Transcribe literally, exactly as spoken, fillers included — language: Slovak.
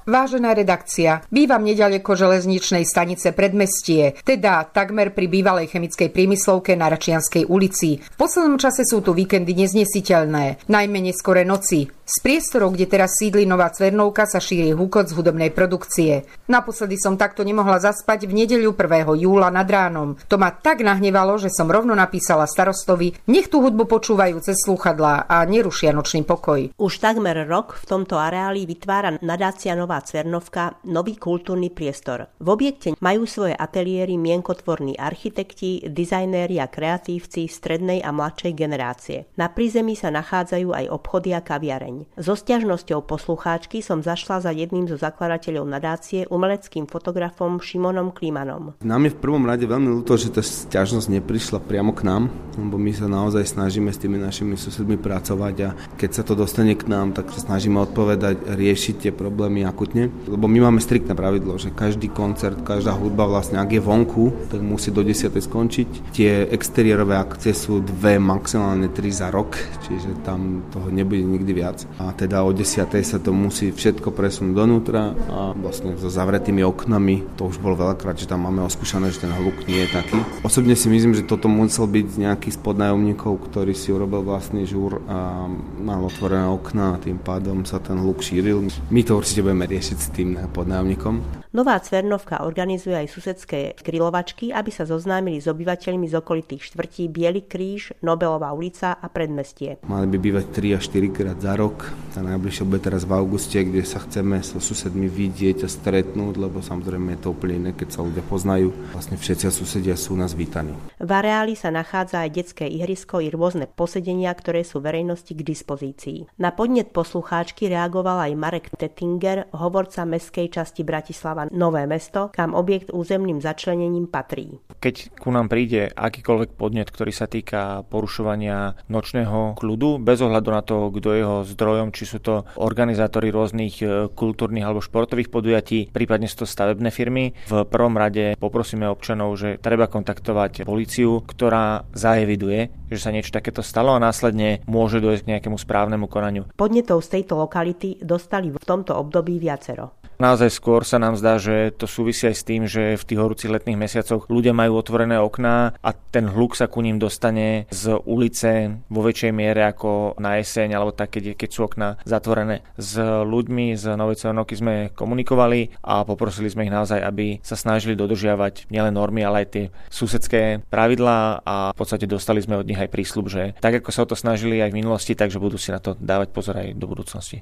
Vážená redakcia, bývam neďaleko železničnej stanice Predmestie, teda takmer pri bývalej chemickej priemyslovke na Račianskej ulici. V poslednom čase sú tu víkendy neznesiteľné, najmä neskoré noci. Z priestorov, kde teraz sídli Nová Cvernovka, sa šíri hukot z hudobnej produkcie. Naposledy som takto nemohla zaspať v nedeľu prvého júla nad ránom. To ma tak nahnevalo, že som rovno napísala starostovi, nech tú hudbu počúvajú cez slúchadlá a nerušia nočný pokoj. Už takmer rok v tomto areáli vytvára nadácia Nová Cvernovka nový kultúrny priestor. V objekte majú svoje ateliéry mienkotvorní architekti, dizajnéri a kreatívci strednej a mladšej generácie. Na prízemí sa nachádzajú aj obchody a kaviareň. So sťažnosťou poslucháčky som zašla za jedným zo zakladateľov nadácie, umeleckým fotografom Šimonom Klimanom. Nám je v prvom rade veľmi ľúto, že tá sťažnosť neprišla priamo k nám, lebo my sa naozaj snažíme s tými našimi susedmi pracovať a keď sa to dostane k nám, tak sa snažíme odpovedať, riešiť tie problémy akutne. Lebo my máme striktné pravidlo, že každý koncert, každá hudba vlastne, ak je vonku, tak musí do desiatej skončiť. Tie exteriérové akcie sú dve, maximálne tri za rok, čiže tam toho nebude nikdy viac. A teda o desiatej sa to musí všetko presunúť donútra a vlastne so zavretými oknami. To už bolo veľakrát, že tam máme oskúšané, že ten hluk nie je taký. Osobne si myslím, že toto musel byť nejaký z podnájomníkov, ktorý si urobil vlastný žúr a mal otvorené okná a tým pádom sa ten hluk šíril. My to určite budeme riešiť s tým podnájomníkom. Nová Cvernovka organizuje aj susedské grilovačky, aby sa zoznámili s obyvateľmi z okolitých štvrtí Biely kríž, Nobelová ulica a Predmestie. Mali by bývať tri až štyri krát za rok. Tá najbližšia bude teraz v auguste, kde sa chceme so susedmi vidieť a stretnúť, lebo samozrejme je to úplne iné, keď sa ľudia poznajú. Vlastne všetci susedia sú nás vítaní. V areáli sa nachádza aj detské ihrisko i rôzne posedenia, ktoré sú verejnosti k dispozícii. Na podnet poslucháčky reagoval aj Marek Tettinger, hovorca mestskej časti Bratislava Nové mesto, kam objekt územným začlenením patrí. Keď ku nám príde akýkoľvek podnet, ktorý sa týka porušovania nočného kľudu, bez ohľadu na to, kto je jeho zdrojom, či sú to organizátori rôznych kultúrnych alebo športových podujatí, prípadne sú to stavebné firmy, v prvom rade poprosíme občanov, že treba kontaktovať políciu, ktorá zaeviduje, že sa niečo takéto stalo a následne môže dojsť k nejakému správnemu konaniu. Podnetov z tejto lokality dostali v tomto období viacero. Naozaj skôr sa nám zdá, že to súvisí aj s tým, že v tých horúcich letných mesiacoch ľudia majú otvorené okná a ten hluk sa ku ním dostane z ulice vo väčšej miere ako na jeseň alebo tak, keď, keď sú okná zatvorené. S ľuďmi z Novej Cvernovky sme komunikovali a poprosili sme ich naozaj, aby sa snažili dodržiavať nielen normy, ale aj tie susedské pravidlá a v podstate dostali sme od nich aj prísľub, že tak ako sa o to snažili aj v minulosti, takže budú si na to dávať pozor aj do budúcnosti.